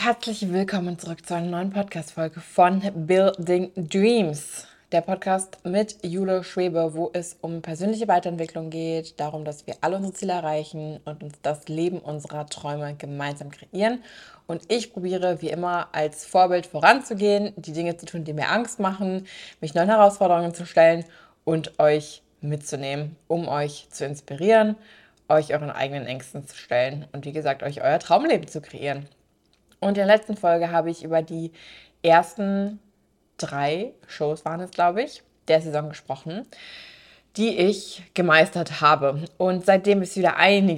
Herzlich willkommen zurück zu einer neuen Podcast-Folge von Building Dreams. Der Podcast mit Jule Schwebe, wo es um persönliche Weiterentwicklung geht, darum, dass wir alle unsere Ziele erreichen und uns das Leben unserer Träume gemeinsam kreieren. Und ich probiere wie immer als Vorbild voranzugehen, die Dinge zu tun, die mir Angst machen, mich neuen Herausforderungen zu stellen und euch mitzunehmen, um euch zu inspirieren, euch euren eigenen Ängsten zu stellen und wie gesagt, euch euer Traumleben zu kreieren. Und in der letzten Folge habe ich über die ersten 3 Shows, waren es, glaube ich, der Saison gesprochen, die ich gemeistert habe. Und seitdem ist wieder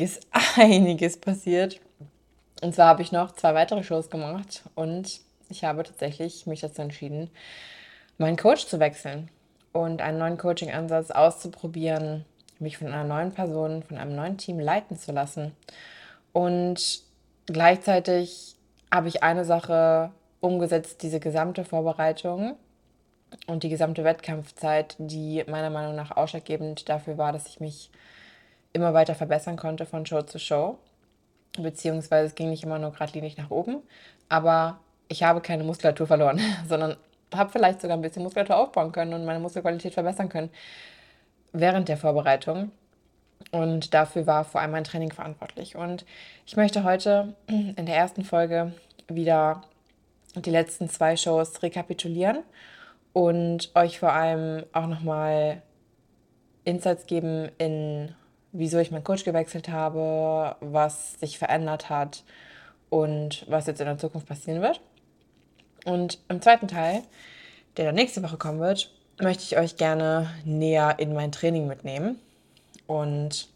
einiges passiert. Und zwar habe ich noch 2 weitere Shows gemacht und ich habe tatsächlich mich dazu entschieden, meinen Coach zu wechseln und einen neuen Coaching-Ansatz auszuprobieren, mich von einer neuen Person, von einem neuen Team leiten zu lassen. Und gleichzeitig habe ich eine Sache umgesetzt, diese gesamte Vorbereitung und die gesamte Wettkampfzeit, die meiner Meinung nach ausschlaggebend dafür war, dass ich mich immer weiter verbessern konnte von Show zu Show. Beziehungsweise es ging nicht immer nur geradlinig nach oben, aber ich habe keine Muskulatur verloren, sondern habe vielleicht sogar ein bisschen Muskulatur aufbauen können und meine Muskelqualität verbessern können während der Vorbereitung. Und dafür war vor allem mein Training verantwortlich. Und ich möchte heute in der ersten Folge wieder die letzten 2 Shows rekapitulieren und euch vor allem auch nochmal Insights geben in, wieso ich meinen Coach gewechselt habe, was sich verändert hat und was jetzt in der Zukunft passieren wird. Und im zweiten Teil, der dann nächste Woche kommen wird, möchte ich euch gerne näher in mein Training mitnehmen und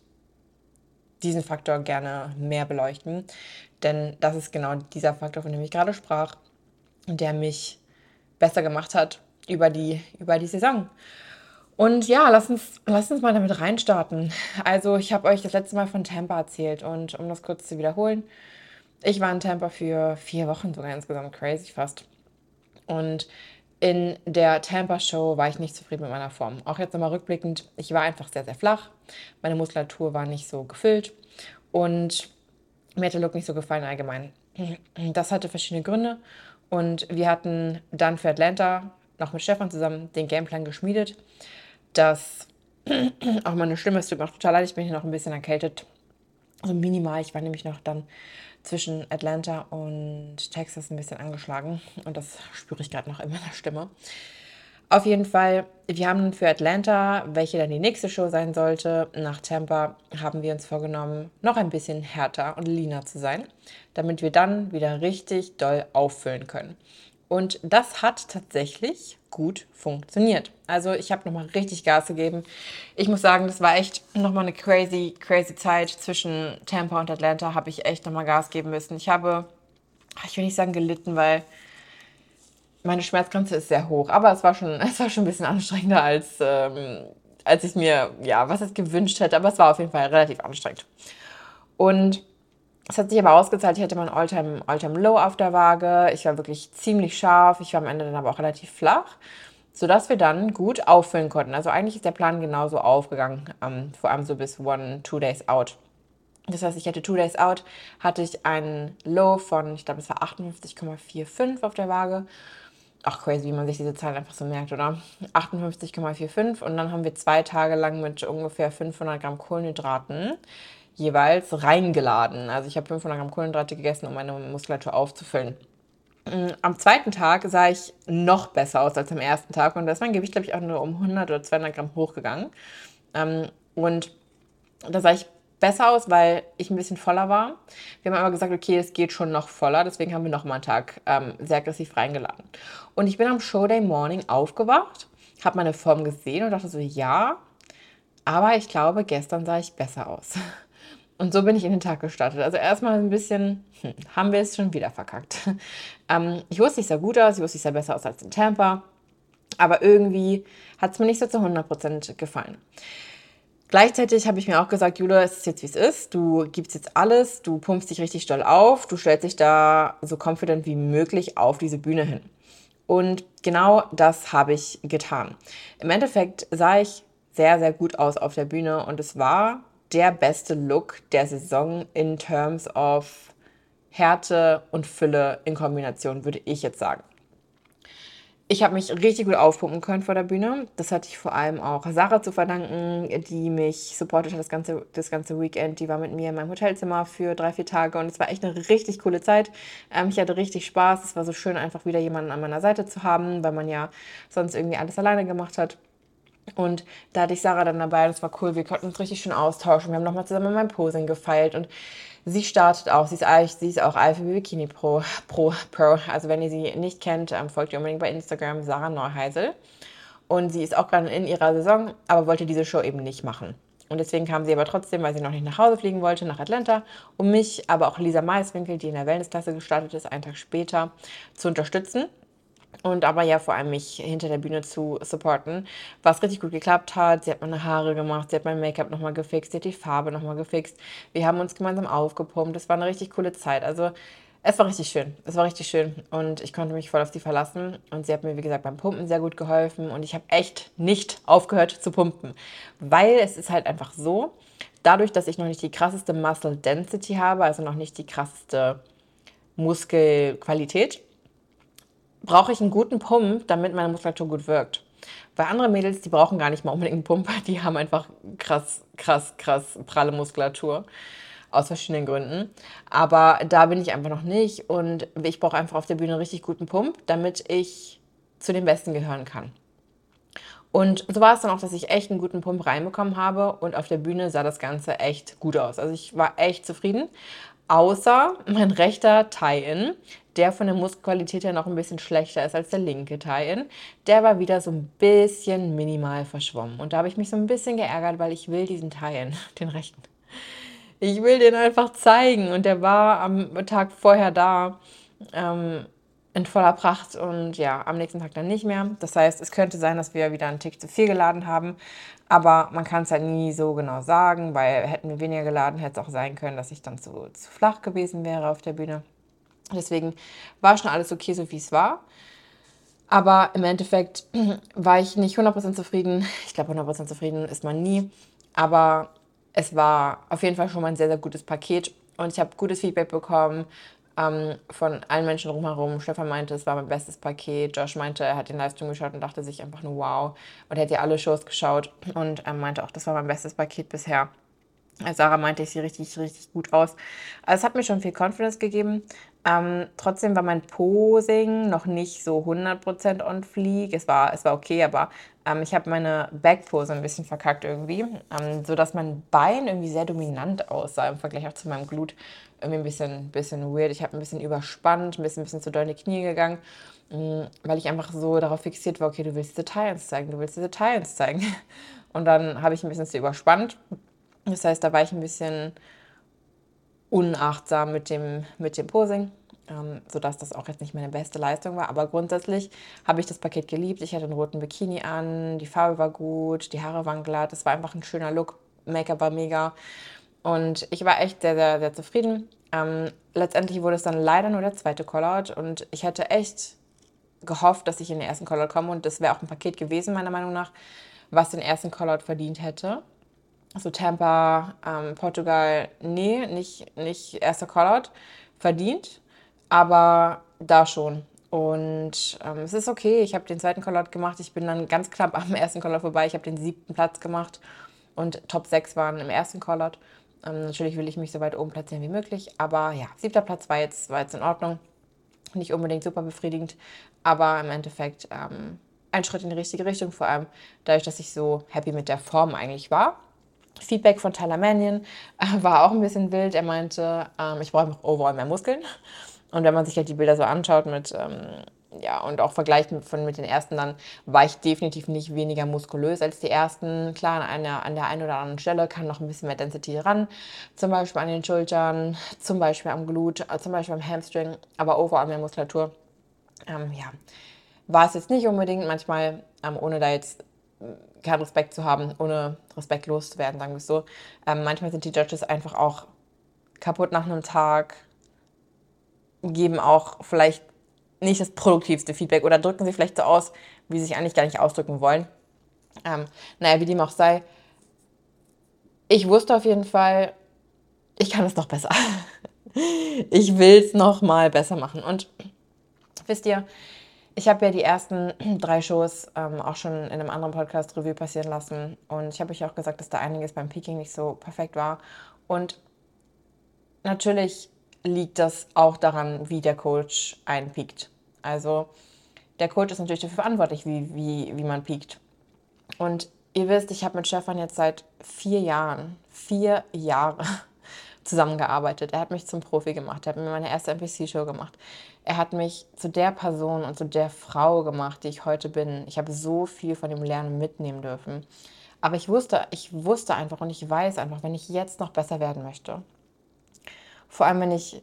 diesen Faktor gerne mehr beleuchten. Denn das ist genau dieser Faktor, von dem ich gerade sprach, der mich besser gemacht hat über die Saison. Und ja, lass uns mal damit reinstarten. Also ich habe euch das letzte Mal von Tampa erzählt und um das kurz zu wiederholen, ich war in Tampa für 4 Wochen sogar insgesamt, crazy fast. Und in der Tampa-Show war ich nicht zufrieden mit meiner Form. Auch jetzt nochmal rückblickend, ich war einfach sehr, sehr flach. Meine Muskulatur war nicht so gefüllt und mir hat der Look nicht so gefallen allgemein. Das hatte verschiedene Gründe und wir hatten dann für Atlanta noch mit Stefan zusammen den Gameplan geschmiedet, dass auch meine Stimme, es tut mir auch total leid, ich bin hier noch ein bisschen erkältet, so minimal. Ich war nämlich noch dann zwischen Atlanta und Texas ein bisschen angeschlagen und das spüre ich gerade noch in meiner Stimme. Auf jeden Fall, wir haben für Atlanta, welche dann die nächste Show sein sollte, nach Tampa, haben wir uns vorgenommen, noch ein bisschen härter und leaner zu sein, damit wir dann wieder richtig doll auffüllen können. Und das hat tatsächlich gut funktioniert. Also ich habe nochmal richtig Gas gegeben. Ich muss sagen, das war echt nochmal eine crazy Zeit zwischen Tampa und Atlanta. Habe ich echt nochmal Gas geben müssen. Ich will nicht sagen gelitten, weil meine Schmerzgrenze ist sehr hoch. Aber es war schon ein bisschen anstrengender als ich mir, ja, was es gewünscht hätte. Aber es war auf jeden Fall relativ anstrengend. Und es hat sich aber ausgezahlt, ich hatte mein All-Time-Low auf der Waage. Ich war wirklich ziemlich scharf. Ich war am Ende dann aber auch relativ flach, sodass wir dann gut auffüllen konnten. Also eigentlich ist der Plan genauso aufgegangen, vor allem so bis 2 Days out. Das heißt, ich hatte 2 Days out, hatte ich einen Low von, ich glaube, es war 58,45 auf der Waage. Ach, crazy, wie man sich diese Zahlen einfach so merkt, oder? 58,45 und dann haben wir 2 Tage lang mit ungefähr 500 Gramm Kohlenhydraten jeweils reingeladen. Also ich habe 500 Gramm Kohlenhydrate gegessen, um meine Muskulatur aufzufüllen. Am zweiten Tag sah ich noch besser aus als am ersten Tag und da ist mein Gewicht, glaube ich, auch nur um 100 oder 200 Gramm hochgegangen. Und da sah ich besser aus, weil ich ein bisschen voller war. Wir haben aber gesagt, okay, es geht schon noch voller, deswegen haben wir noch mal einen Tag sehr aggressiv reingeladen. Und ich bin am Showday Morning aufgewacht, habe meine Form gesehen und dachte so, ja, aber ich glaube, gestern sah ich besser aus. Und so bin ich in den Tag gestartet. Also erstmal ein bisschen, haben wir es schon wieder verkackt. Ich wusste, ich sah gut aus, ich wusste, ich sah besser aus als in Tampa, aber irgendwie hat es mir nicht so zu 100% gefallen. Gleichzeitig habe ich mir auch gesagt, Jule, es ist jetzt wie es ist, du gibst jetzt alles, du pumpst dich richtig doll auf, du stellst dich da so confident wie möglich auf diese Bühne hin. Und genau das habe ich getan. Im Endeffekt sah ich sehr, sehr gut aus auf der Bühne und es war der beste Look der Saison in terms of Härte und Fülle in Kombination, würde ich jetzt sagen. Ich habe mich richtig gut aufpumpen können vor der Bühne. Das hatte ich vor allem auch Sarah zu verdanken, die mich supportet hat das ganze Weekend. Die war mit mir in meinem Hotelzimmer für 3, 4 Tage und es war echt eine richtig coole Zeit. Ich hatte richtig Spaß. Es war so schön, einfach wieder jemanden an meiner Seite zu haben, weil man ja sonst irgendwie alles alleine gemacht hat. Und da hatte ich Sarah dann dabei, das war cool, wir konnten uns richtig schön austauschen. Wir haben nochmal zusammen mein Posing gefeilt und sie startet auch, sie ist auch IFBB Bikini Pro. Also wenn ihr sie nicht kennt, folgt ihr unbedingt bei Instagram, Sarah Neuheisel. Und sie ist auch gerade in ihrer Saison, aber wollte diese Show eben nicht machen. Und deswegen kam sie aber trotzdem, weil sie noch nicht nach Hause fliegen wollte, nach Atlanta, um mich, aber auch Lisa Maiswinkel, die in der Wellnessklasse gestartet ist, einen Tag später, zu unterstützen. Und aber ja, vor allem mich hinter der Bühne zu supporten, was richtig gut geklappt hat. Sie hat meine Haare gemacht, sie hat mein Make-up nochmal gefixt, sie hat die Farbe nochmal gefixt. Wir haben uns gemeinsam aufgepumpt. Es war eine richtig coole Zeit. Also es war richtig schön. Es war richtig schön. Und ich konnte mich voll auf sie verlassen. Und sie hat mir, wie gesagt, beim Pumpen sehr gut geholfen. Und ich habe echt nicht aufgehört zu pumpen. Weil es ist halt einfach so, dadurch, dass ich noch nicht die krasseste Muscle Density habe, also noch nicht die krasseste Muskelqualität, brauche ich einen guten Pump, damit meine Muskulatur gut wirkt. Weil andere Mädels, die brauchen gar nicht mal unbedingt einen Pump, die haben einfach krass, krass, krass pralle Muskulatur. Aus verschiedenen Gründen. Aber da bin ich einfach noch nicht und ich brauche einfach auf der Bühne einen richtig guten Pump, damit ich zu den Besten gehören kann. Und so war es dann auch, dass ich echt einen guten Pump reinbekommen habe und auf der Bühne sah das Ganze echt gut aus. Also ich war echt zufrieden, außer mein rechter Tie-In, der von der Muskelqualität her noch ein bisschen schlechter ist als der linke Tie-In. Der war wieder so ein bisschen minimal verschwommen. Und da habe ich mich so ein bisschen geärgert, weil ich will diesen Tie-In, den rechten. Ich will den einfach zeigen. Und der war am Tag vorher da. In voller Pracht und ja, am nächsten Tag dann nicht mehr. Das heißt, es könnte sein, dass wir wieder einen Tick zu viel geladen haben, aber man kann es halt nie so genau sagen, weil hätten wir weniger geladen, hätte es auch sein können, dass ich dann zu flach gewesen wäre auf der Bühne. Deswegen war schon alles okay, so wie es war. Aber im Endeffekt war ich nicht 100% zufrieden. Ich glaube, 100% zufrieden ist man nie. Aber es war auf jeden Fall schon mal ein sehr, sehr gutes Paket. Und ich habe gutes Feedback bekommen von allen Menschen drumherum. Stefan meinte, es war mein bestes Paket. Josh meinte, er hat den Livestream geschaut und dachte sich einfach nur wow. Und er hat ja alle Shows geschaut und meinte auch, das war mein bestes Paket bisher. Sarah meinte, ich sehe richtig, richtig gut aus. Also es hat mir schon viel Confidence gegeben. Trotzdem war mein Posing noch nicht so 100% on fleek. Es war okay, aber ich habe meine Backpose ein bisschen verkackt irgendwie, sodass mein Bein irgendwie sehr dominant aussah im Vergleich auch zu meinem Glut. Irgendwie ein bisschen weird. Ich habe ein bisschen überspannt, ein bisschen zu doll in die Knie gegangen, weil ich einfach so darauf fixiert war, okay, du willst Details zeigen, du willst diese Details zeigen. Und dann habe ich ein bisschen zu überspannt. Das heißt, da war ich ein bisschen unachtsam mit dem Posing, sodass das auch jetzt nicht meine beste Leistung war. Aber grundsätzlich habe ich das Paket geliebt. Ich hatte einen roten Bikini an, die Farbe war gut, die Haare waren glatt. Es war einfach ein schöner Look. Make-up war mega. Und ich war echt sehr, sehr, sehr zufrieden. Letztendlich wurde es dann leider nur der zweite Callout und ich hätte echt gehofft, dass ich in den ersten Callout komme und das wäre auch ein Paket gewesen, meiner Meinung nach, was den ersten Callout verdient hätte. So Tampa, Portugal, nee, nicht erster Callout verdient, aber da schon. Und es ist okay, ich habe den zweiten Callout gemacht, ich bin dann ganz knapp am ersten Callout vorbei, ich habe den 7. Platz gemacht und Top 6 waren im ersten Callout. Natürlich will ich mich so weit oben platzieren wie möglich, aber ja, 7. Platz war jetzt in Ordnung. Nicht unbedingt super befriedigend, aber im Endeffekt ein Schritt in die richtige Richtung, vor allem dadurch, dass ich so happy mit der Form eigentlich war. Feedback von Tyler Mannion war auch ein bisschen wild. Er meinte, ich brauche einfach overall mehr Muskeln. Und wenn man sich halt die Bilder so anschaut ja, und auch vergleicht mit den ersten, dann war ich definitiv nicht weniger muskulös als die ersten. Klar, an der einen oder anderen Stelle kann noch ein bisschen mehr Density ran. Zum Beispiel an den Schultern, zum Beispiel am Glut, zum Beispiel am Hamstring, aber overall mehr Muskulatur. Ja, war es jetzt nicht unbedingt. Manchmal, ohne da jetzt keinen Respekt zu haben, ohne respektlos zu werden, sagen wir es so. Manchmal sind die Judges einfach auch kaputt nach einem Tag, geben auch vielleicht nicht das produktivste Feedback oder drücken sich vielleicht so aus, wie sie sich eigentlich gar nicht ausdrücken wollen. Naja, wie dem auch sei. Ich wusste auf jeden Fall, ich kann es noch besser. Ich will es nochmal besser machen. Und wisst ihr, ich habe ja die ersten 3 Shows auch schon in einem anderen Podcast Revue passieren lassen. Und ich habe euch auch gesagt, dass da einiges beim Peaking nicht so perfekt war. Und natürlich liegt das auch daran, wie der Coach einen piekt. Also der Coach ist natürlich dafür verantwortlich, wie man piekt. Und ihr wisst, ich habe mit Stefan jetzt seit 4 Jahre zusammengearbeitet. Er hat mich zum Profi gemacht. Er hat mir meine erste NPC-Show gemacht. Er hat mich zu der Person und zu der Frau gemacht, die ich heute bin. Ich habe so viel von dem Lernen mitnehmen dürfen. Aber ich wusste einfach und ich weiß einfach, wenn ich jetzt noch besser werden möchte, vor allem wenn ich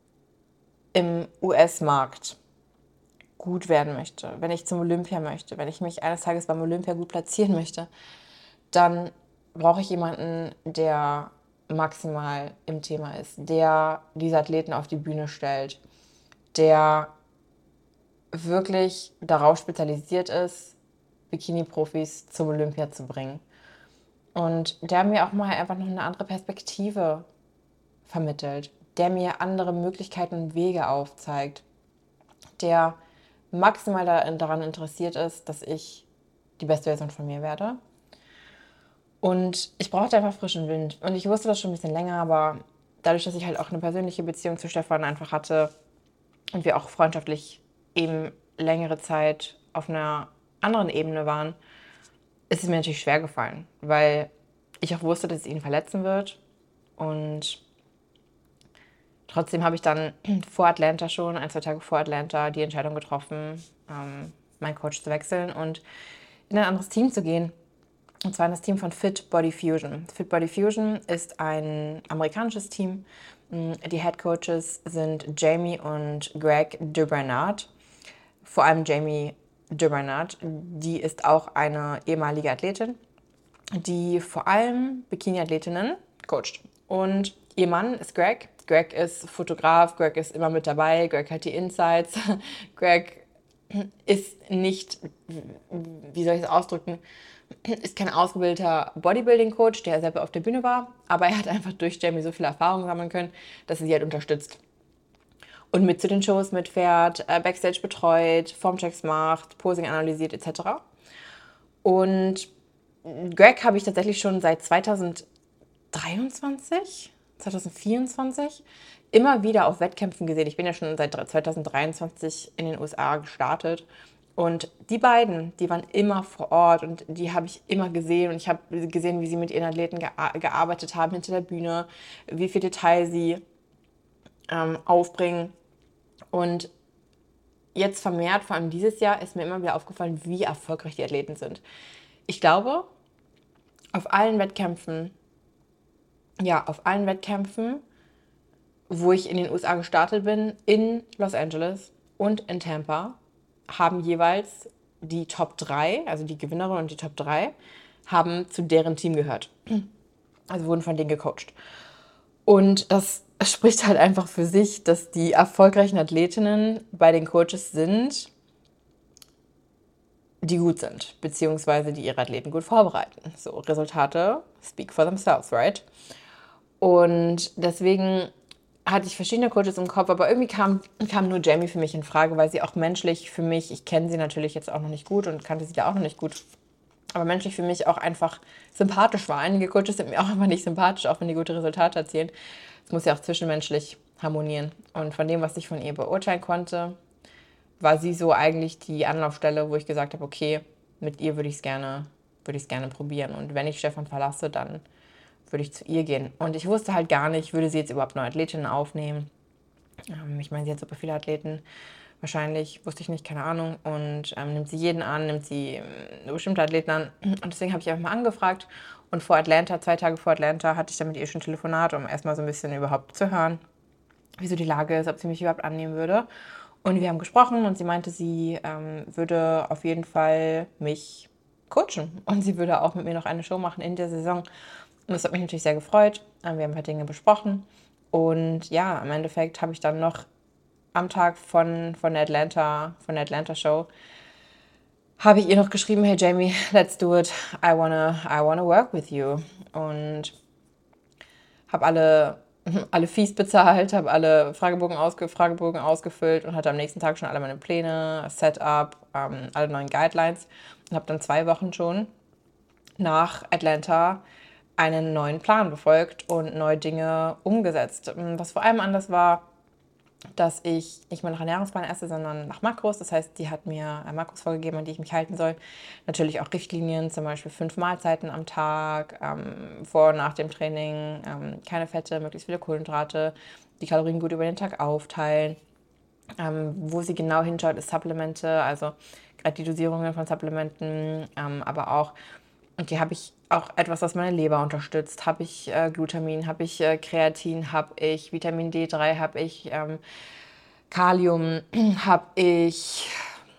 im US-Markt gut werden möchte, wenn ich zum Olympia möchte, wenn ich mich eines Tages beim Olympia gut platzieren möchte, dann brauche ich jemanden, der maximal im Thema ist, der diese Athleten auf die Bühne stellt, der wirklich darauf spezialisiert ist, Bikini-Profis zum Olympia zu bringen. Und der mir auch mal einfach noch eine andere Perspektive vermittelt, der mir andere Möglichkeiten und Wege aufzeigt, der maximal daran interessiert ist, dass ich die beste Version von mir werde. Und ich brauchte einfach frischen Wind. Und ich wusste das schon ein bisschen länger, aber dadurch, dass ich halt auch eine persönliche Beziehung zu Stefan einfach hatte und wir auch freundschaftlich eben längere Zeit auf einer anderen Ebene waren, ist es mir natürlich schwer gefallen, weil ich auch wusste, dass es ihn verletzen wird. Und trotzdem habe ich dann vor Atlanta schon, 1, 2 Tage vor Atlanta, die Entscheidung getroffen, meinen Coach zu wechseln und in ein anderes Team zu gehen. Und zwar in das Team von Fit Body Fusion. Fit Body Fusion ist ein amerikanisches Team. Die Head Coaches sind Jamie und Greg DeBernard. Vor allem Jamie DeBernard. Die ist auch eine ehemalige Athletin, die vor allem Bikini-Athletinnen coacht. Und ihr Mann ist Greg. Greg ist Fotograf, Greg ist immer mit dabei, Greg hat die Insights. Greg ist nicht, wie soll ich es ausdrücken, ist kein ausgebildeter Bodybuilding-Coach, der selber auf der Bühne war, aber er hat einfach durch Jamie so viel Erfahrung sammeln können, dass er sie halt unterstützt. Und mit zu den Shows mitfährt, Backstage betreut, Formchecks macht, Posing analysiert etc. Und Greg habe ich tatsächlich schon seit 2023, 2024 immer wieder auf Wettkämpfen gesehen. Ich bin ja schon seit 2023 in den USA gestartet. Und die beiden, die waren immer vor Ort und die habe ich immer gesehen. Und ich habe gesehen, wie sie mit ihren Athleten gearbeitet haben hinter der Bühne, wie viel Detail sie aufbringen. Und jetzt vermehrt, vor allem dieses Jahr, ist mir immer wieder aufgefallen, wie erfolgreich die Athleten sind. Ich glaube, auf allen Wettkämpfen, wo ich in den USA gestartet bin, in Los Angeles und in Tampa, haben jeweils die Top 3, also die Gewinnerin und die Top 3, haben zu deren Team gehört. Also wurden von denen gecoacht. Und das spricht halt einfach für sich, dass die erfolgreichen Athletinnen bei den Coaches sind, die gut sind, beziehungsweise die ihre Athleten gut vorbereiten. So, Resultate speak for themselves, right? Und deswegen hatte ich verschiedene Coaches im Kopf, aber irgendwie kam nur Jamie für mich in Frage, weil sie auch menschlich für mich, ich kenne sie natürlich jetzt auch noch nicht gut und kannte sie da auch noch nicht gut, aber menschlich für mich auch einfach sympathisch war. Einige Coaches sind mir auch einfach nicht sympathisch, auch wenn die gute Resultate erzielen. Es muss ja auch zwischenmenschlich harmonieren. Und von dem, was ich von ihr beurteilen konnte, war sie so eigentlich die Anlaufstelle, wo ich gesagt habe, okay, mit ihr würde ich es gerne probieren. Und wenn ich Stefan verlasse, dann würde ich zu ihr gehen. Und ich wusste halt gar nicht, würde sie jetzt überhaupt neue Athletinnen aufnehmen. Ich meine, sie hat super viele Athleten. Wahrscheinlich, wusste ich nicht, keine Ahnung. Und nimmt sie jeden an, nimmt sie bestimmte Athleten an. Und deswegen habe ich einfach mal angefragt. Und vor Atlanta, 2 Tage vor Atlanta, hatte ich dann mit ihr schon ein Telefonat, um erstmal so ein bisschen überhaupt zu hören, wieso die Lage ist, ob sie mich überhaupt annehmen würde. Und wir haben gesprochen und sie meinte, sie würde auf jeden Fall mich coachen. Und sie würde auch mit mir noch eine Show machen in der Saison. Und das hat mich natürlich sehr gefreut. Wir haben ein paar Dinge besprochen. Und ja, im Endeffekt habe ich dann noch am Tag von der Atlanta Show, habe ich ihr noch geschrieben, hey Jamie, let's do it. I wanna work with you. Und habe alle alle Fees bezahlt, habe alle Fragebogen ausgefüllt und hatte am nächsten Tag schon alle meine Pläne, Setup, alle neuen Guidelines und habe dann 2 Wochen schon nach Atlanta einen neuen Plan befolgt und neue Dinge umgesetzt. Was vor allem anders war, dass ich nicht mehr nach Ernährungsplan esse, sondern nach Makros. Das heißt, die hat mir Makros vorgegeben, an die ich mich halten soll. Natürlich auch Richtlinien, zum Beispiel 5 Mahlzeiten am Tag, vor und nach dem Training, keine Fette, möglichst viele Kohlenhydrate, die Kalorien gut über den Tag aufteilen. Wo sie genau hinschaut, ist Supplemente, also gerade die Dosierungen von Supplementen, aber auch, und die habe ich auch etwas, was meine Leber unterstützt. Habe ich Glutamin, habe ich Kreatin, habe ich Vitamin D3, habe ich Kalium, habe ich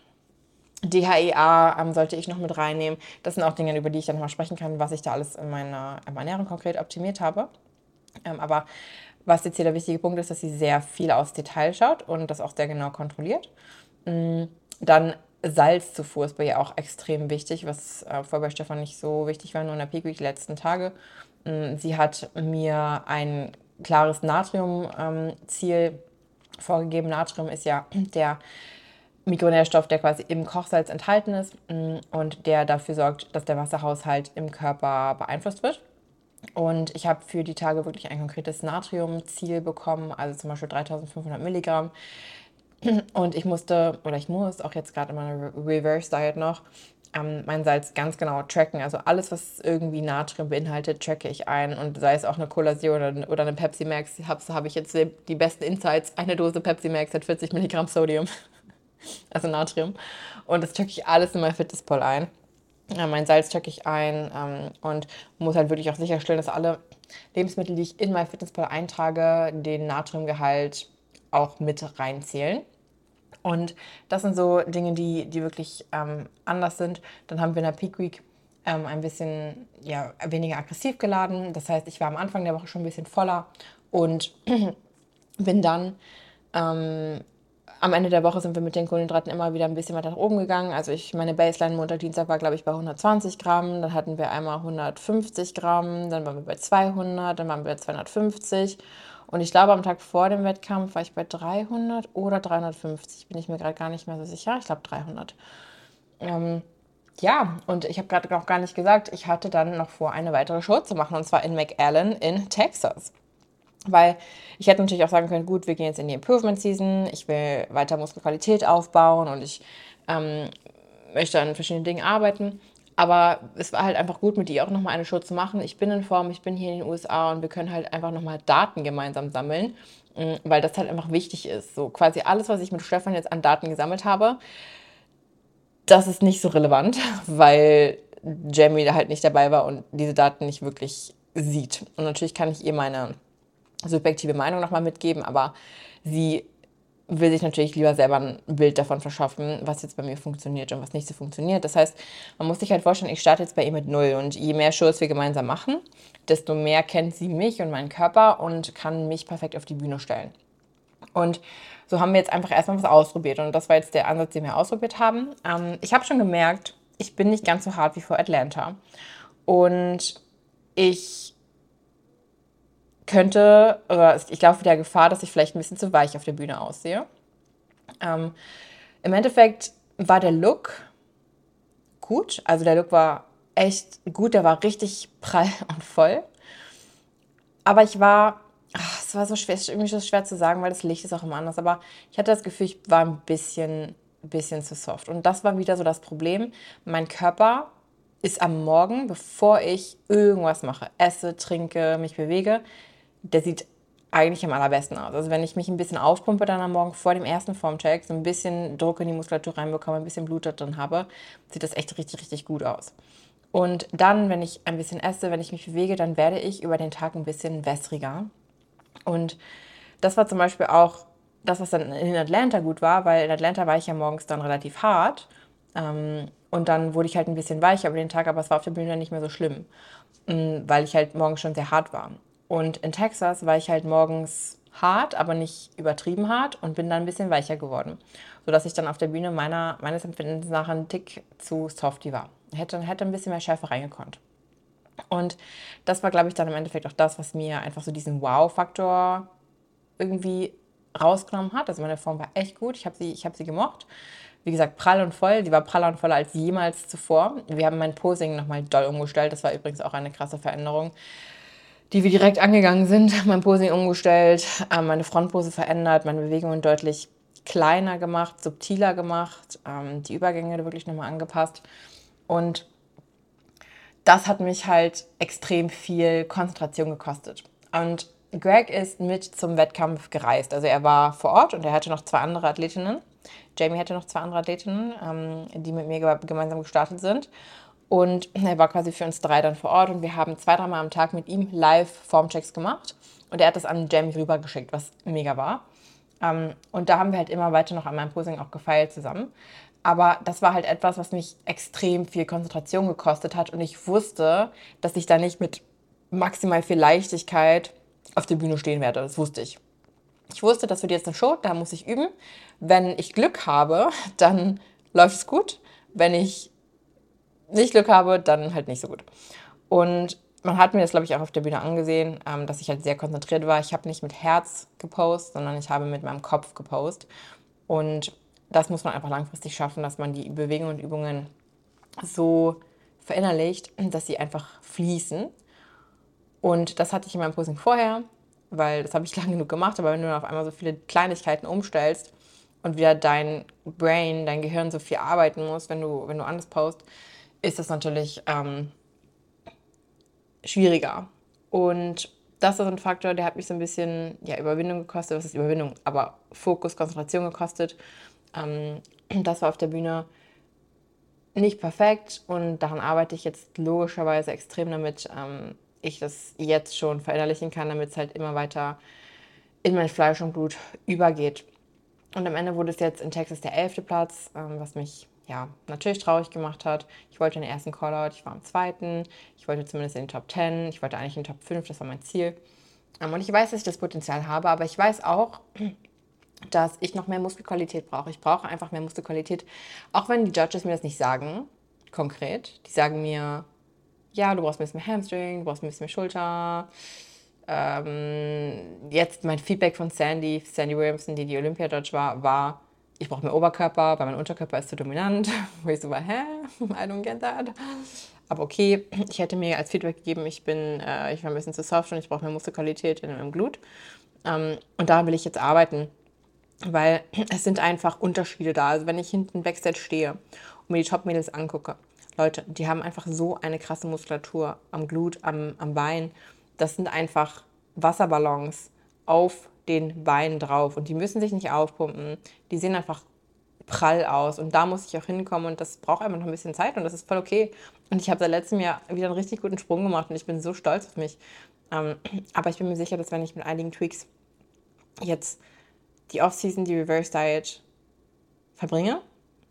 DHEA, sollte ich noch mit reinnehmen. Das sind auch Dinge, über die ich dann mal sprechen kann, was ich da alles in meiner Ernährung konkret optimiert habe. Aber was jetzt hier der wichtige Punkt ist, dass sie sehr viel aufs Detail schaut und das auch sehr genau kontrolliert. Dann Salzzufuhr ist bei ihr auch extrem wichtig, was vorher bei Stefan nicht so wichtig war, nur in der Peak Week die letzten Tage. Sie hat mir ein klares Natriumziel vorgegeben. Natrium ist ja der Mikronährstoff, der quasi im Kochsalz enthalten ist und der dafür sorgt, dass der Wasserhaushalt im Körper beeinflusst wird. Und ich habe für die Tage wirklich ein konkretes Natriumziel bekommen, also zum Beispiel 3500 Milligramm. Und ich muss auch jetzt gerade in meiner Reverse-Diet noch, mein Salz ganz genau tracken. Also alles, was irgendwie Natrium beinhaltet, tracke ich ein. Und sei es auch eine Cola Zero oder eine Pepsi Max, habe ich jetzt die besten Insights. Eine Dose Pepsi Max hat 40 Milligramm Sodium, also Natrium. Und das tracke ich alles in MyFitnessPal ein. Mein Salz tracke ich ein und muss halt wirklich auch sicherstellen, dass alle Lebensmittel, die ich in MyFitnessPal eintrage, den Natriumgehalt auch mit reinzählen. Und das sind so Dinge, die wirklich anders sind. Dann haben wir in der Peak Week ein bisschen weniger aggressiv geladen. Das heißt, ich war am Anfang der Woche schon ein bisschen voller und bin dann am Ende der Woche sind wir mit den Kohlenhydraten immer wieder ein bisschen weiter nach oben gegangen. Also meine Baseline Montag, Dienstag war, glaube ich, bei 120 Gramm. Dann hatten wir einmal 150 Gramm, dann waren wir bei 200, dann waren wir bei 250. Und ich glaube, am Tag vor dem Wettkampf war ich bei 300 oder 350. Bin ich mir gerade gar nicht mehr so sicher. Ich glaube 300. Ja, und ich habe gerade noch gar nicht gesagt, ich hatte dann noch vor, eine weitere Show zu machen, und zwar in McAllen in Texas. Weil ich hätte natürlich auch sagen können, gut, wir gehen jetzt in die Improvement Season, ich will weiter Muskelqualität aufbauen und ich möchte an verschiedenen Dingen arbeiten. Aber es war halt einfach gut, mit ihr auch nochmal eine Show zu machen. Ich bin in Form, ich bin hier in den USA und wir können halt einfach nochmal Daten gemeinsam sammeln, weil das halt einfach wichtig ist. So quasi alles, was ich mit Stefan jetzt an Daten gesammelt habe, das ist nicht so relevant, weil Jamie da halt nicht dabei war und diese Daten nicht wirklich sieht. Und natürlich kann ich ihr meine subjektive Meinung nochmal mitgeben, aber sie will sich natürlich lieber selber ein Bild davon verschaffen, was jetzt bei mir funktioniert und was nicht so funktioniert. Das heißt, man muss sich halt vorstellen, ich starte jetzt bei ihr mit 0 und je mehr Shows wir gemeinsam machen, desto mehr kennt sie mich und meinen Körper und kann mich perfekt auf die Bühne stellen. Und so haben wir jetzt einfach erstmal was ausprobiert und das war jetzt der Ansatz, den wir ausprobiert haben. Ich habe schon gemerkt, ich bin nicht ganz so hart wie vor Atlanta und ich ich laufe der Gefahr, dass ich vielleicht ein bisschen zu weich auf der Bühne aussehe. Im Endeffekt war der Look gut, also der Look war echt gut, der war richtig prall und voll. Aber es war so schwer, ist irgendwie so schwer zu sagen, weil das Licht ist auch immer anders. Aber ich hatte das Gefühl, ich war ein bisschen zu soft. Und das war wieder so das Problem. Mein Körper ist am Morgen, bevor ich irgendwas mache, esse, trinke, mich bewege, der sieht eigentlich am allerbesten aus. Also wenn ich mich ein bisschen aufpumpe dann am Morgen vor dem ersten Formcheck, so ein bisschen Druck in die Muskulatur reinbekomme, ein bisschen Blut da drin habe, sieht das echt richtig, richtig gut aus. Und dann, wenn ich ein bisschen esse, wenn ich mich bewege, dann werde ich über den Tag ein bisschen wässriger. Und das war zum Beispiel auch das, was dann in Atlanta gut war, weil in Atlanta war ich ja morgens dann relativ hart. Und dann wurde ich halt ein bisschen weicher über den Tag, aber es war auf der Bühne dann nicht mehr so schlimm, weil ich halt morgens schon sehr hart war. Und in Texas war ich halt morgens hart, aber nicht übertrieben hart und bin dann ein bisschen weicher geworden, sodass ich dann auf der Bühne meines Empfindens nach ein Tick zu softy war. Hätte ein bisschen mehr Schärfe reingekonnt. Und das war, glaube ich, dann im Endeffekt auch das, was mir einfach so diesen Wow-Faktor irgendwie rausgenommen hat. Also meine Form war echt gut. Ich hab sie gemocht. Wie gesagt, prall und voll. Die war praller und voller als jemals zuvor. Wir haben mein Posing nochmal doll umgestellt. Das war übrigens auch eine krasse Veränderung, die wir direkt angegangen sind. Mein Posing umgestellt, meine Frontpose verändert, meine Bewegungen deutlich kleiner gemacht, subtiler gemacht, die Übergänge wirklich nochmal angepasst. Und das hat mich halt extrem viel Konzentration gekostet. Und Greg ist mit zum Wettkampf gereist. Also er war vor Ort und er hatte noch 2 andere Athletinnen. Jamie hatte noch 2 andere Athletinnen, die mit mir gemeinsam gestartet sind. Und er war quasi für uns 3 dann vor Ort und wir haben 2, 3 Mal am Tag mit ihm live Formchecks gemacht. Und er hat das an Jamie rübergeschickt, was mega war. Und da haben wir halt immer weiter noch an meinem Posing auch gefeilt zusammen. Aber das war halt etwas, was mich extrem viel Konzentration gekostet hat. Und ich wusste, dass ich da nicht mit maximal viel Leichtigkeit auf der Bühne stehen werde. Das wusste ich. Ich wusste, das wird jetzt eine Show, da muss ich üben. Wenn ich Glück habe, dann läuft es gut. Wenn ich nicht Glück habe, dann halt nicht so gut. Und man hat mir das, glaube ich, auch auf der Bühne angesehen, dass ich halt sehr konzentriert war. Ich habe nicht mit Herz gepostet, sondern ich habe mit meinem Kopf gepostet. Und das muss man einfach langfristig schaffen, dass man die Bewegungen und Übungen so verinnerlicht, dass sie einfach fließen. Und das hatte ich in meinem Posing vorher, weil das habe ich lange genug gemacht. Aber wenn du dann auf einmal so viele Kleinigkeiten umstellst und wieder dein Brain, dein Gehirn so viel arbeiten muss, wenn du anders postest, ist das natürlich schwieriger. Und das ist ein Faktor, der hat mich so ein bisschen, ja, Überwindung gekostet. Was ist Überwindung? Aber Fokus, Konzentration gekostet. Das war auf der Bühne nicht perfekt und daran arbeite ich jetzt logischerweise extrem, damit ich das jetzt schon verinnerlichen kann, damit es halt immer weiter in mein Fleisch und Blut übergeht. Und am Ende wurde es jetzt in Texas der 11. Platz, was mich ja natürlich traurig gemacht hat. Ich wollte den ersten Callout, ich war am zweiten, ich wollte zumindest in den Top 10, ich wollte eigentlich in den Top 5, das war mein Ziel. Und ich weiß, dass ich das Potenzial habe, aber ich weiß auch, dass ich noch mehr Muskelqualität brauche. Ich brauche einfach mehr Muskelqualität, auch wenn die Judges mir das nicht sagen, konkret. Die sagen mir, ja, du brauchst ein bisschen mehr Hamstring, du brauchst ein bisschen mehr Schulter. Jetzt mein Feedback von Sandy Williamson, die Olympia-Judge war, ich brauche mehr Oberkörper, weil mein Unterkörper ist zu dominant. Wo ich so war, hä? I don't get that. Aber okay, ich hätte mir als Feedback gegeben, ich war ein bisschen zu soft und ich brauche mehr Muskelqualität in meinem Glut. Und daran will ich jetzt arbeiten, weil es sind einfach Unterschiede da. Also wenn ich hinten Backstage stehe und mir die Top-Mädels angucke, Leute, die haben einfach so eine krasse Muskulatur am Glut, am Bein. Das sind einfach Wasserballons auf den Beinen drauf und die müssen sich nicht aufpumpen. Die sehen einfach prall aus und da muss ich auch hinkommen und das braucht einfach noch ein bisschen Zeit und das ist voll okay. Und ich habe seit letztem Jahr wieder einen richtig guten Sprung gemacht und ich bin so stolz auf mich. Aber ich bin mir sicher, dass wenn ich mit einigen Tweaks jetzt die Off-Season, die Reverse Diet verbringe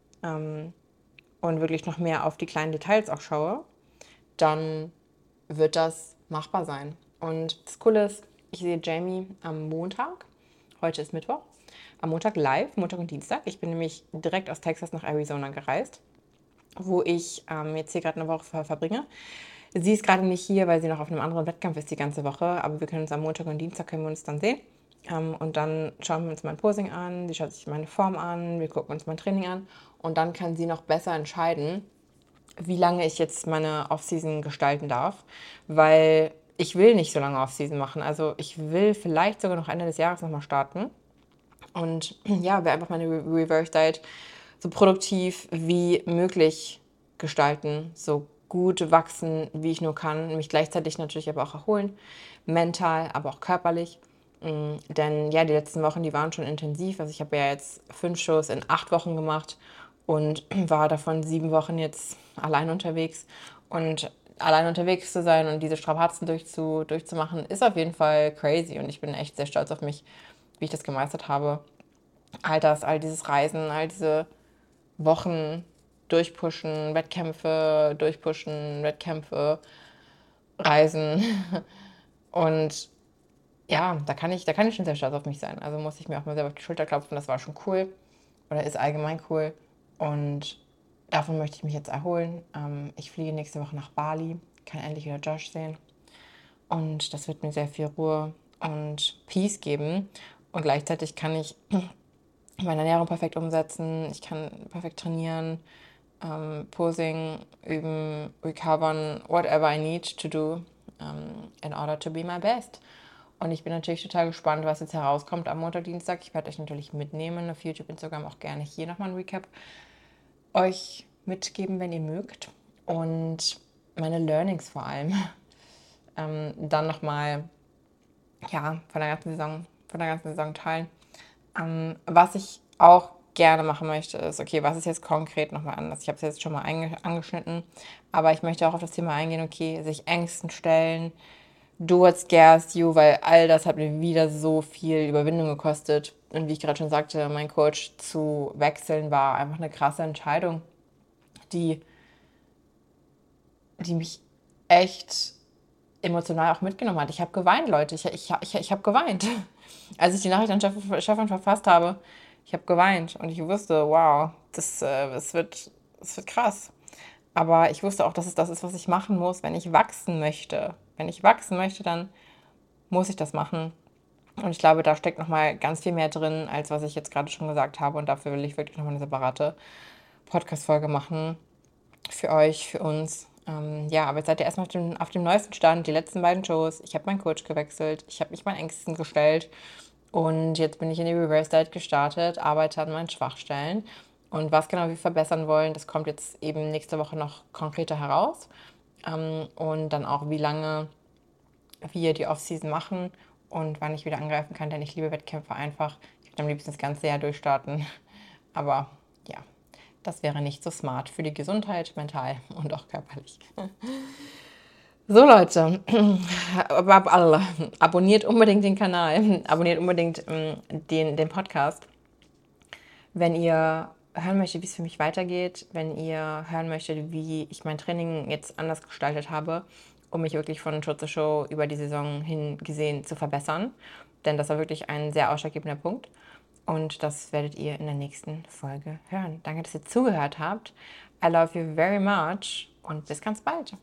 und wirklich noch mehr auf die kleinen Details auch schaue, dann wird das machbar sein. Und das Coole ist, ich sehe Jamie am Montag. Heute ist Mittwoch. Am Montag live, Montag und Dienstag. Ich bin nämlich direkt aus Texas nach Arizona gereist, wo ich jetzt hier gerade eine Woche verbringe. Sie ist gerade nicht hier, weil sie noch auf einem anderen Wettkampf ist die ganze Woche. Aber wir können uns am Montag und Dienstag können wir uns dann sehen. Und dann schauen wir uns mein Posing an, sie schaut sich meine Form an, wir gucken uns mein Training an. Und dann kann sie noch besser entscheiden, wie lange ich jetzt meine Off-Season gestalten darf, weil ich will nicht so lange Off-Season machen. Also ich will vielleicht sogar noch Ende des Jahres nochmal starten und ja, will einfach meine Reverse Diet so produktiv wie möglich gestalten, so gut wachsen, wie ich nur kann, mich gleichzeitig natürlich aber auch erholen, mental, aber auch körperlich. Denn ja, die letzten Wochen, die waren schon intensiv. Also ich habe ja jetzt 5 Shows in 8 Wochen gemacht und war davon 7 Wochen jetzt allein unterwegs. Und allein unterwegs zu sein und diese Strapazen durchzumachen, ist auf jeden Fall crazy. Und ich bin echt sehr stolz auf mich, wie ich das gemeistert habe. All dieses Reisen, all diese Wochen durchpushen, Wettkämpfe, Reisen. Und ja, da kann ich schon sehr stolz auf mich sein. Also muss ich mir auch mal selber auf die Schulter klopfen. Das war schon cool oder ist allgemein cool. Und davon möchte ich mich jetzt erholen. Ich fliege nächste Woche nach Bali. kann endlich wieder Josh sehen. Und das wird mir sehr viel Ruhe und Peace geben. Und gleichzeitig kann ich meine Ernährung perfekt umsetzen. Ich kann perfekt trainieren, Posing, üben, recovern, whatever I need to do in order to be my best. Und ich bin natürlich total gespannt, was jetzt herauskommt am Montag, Dienstag. Ich werde euch natürlich mitnehmen auf YouTube, Instagram, auch gerne hier nochmal ein Recap euch mitgeben, wenn ihr mögt. Und meine Learnings vor allem. Dann nochmal, ja, von der ganzen Saison teilen. Was ich auch gerne machen möchte, ist, okay, was ist jetzt konkret nochmal anders? Ich habe es jetzt schon mal angeschnitten, aber ich möchte auch auf das Thema eingehen, okay, sich Ängsten stellen, do what scares you, weil all das hat mir wieder so viel Überwindung gekostet. Und wie ich gerade schon sagte, mein Coach zu wechseln war einfach eine krasse Entscheidung, die mich echt emotional auch mitgenommen hat. Ich habe geweint, Leute. Ich habe geweint. Als ich die Nachricht an Stefan verfasst habe, ich habe geweint und ich wusste, wow, das wird krass. Aber ich wusste auch, dass es das ist, was ich machen muss, wenn ich wachsen möchte. Wenn ich wachsen möchte, dann muss ich das machen. Und ich glaube, da steckt nochmal ganz viel mehr drin, als was ich jetzt gerade schon gesagt habe. Und dafür will ich wirklich nochmal eine separate Podcast-Folge machen. Für euch, für uns. Ja, aber jetzt seid ihr erstmal auf dem neuesten Stand. Die letzten beiden Shows. Ich habe meinen Coach gewechselt. Ich habe mich meinen Ängsten gestellt. Und jetzt bin ich in die Reverse Diet gestartet, arbeite an meinen Schwachstellen. Und was genau wir verbessern wollen, das kommt jetzt eben nächste Woche noch konkreter heraus. Und dann auch, wie lange wir die Offseason machen und wann ich wieder angreifen kann, denn ich liebe Wettkämpfe einfach. Ich würde am liebsten das ganze Jahr durchstarten. Aber ja, das wäre nicht so smart für die Gesundheit, mental und auch körperlich. So Leute, abonniert unbedingt den Kanal, abonniert unbedingt den Podcast, wenn ihr hören möchtet, wie es für mich weitergeht, wenn ihr hören möchtet, wie ich mein Training jetzt anders gestaltet habe, um mich wirklich von Show zu Show über die Saison hin gesehen zu verbessern. Denn das war wirklich ein sehr ausschlaggebender Punkt. Und das werdet ihr in der nächsten Folge hören. Danke, dass ihr zugehört habt. I love you very much und bis ganz bald.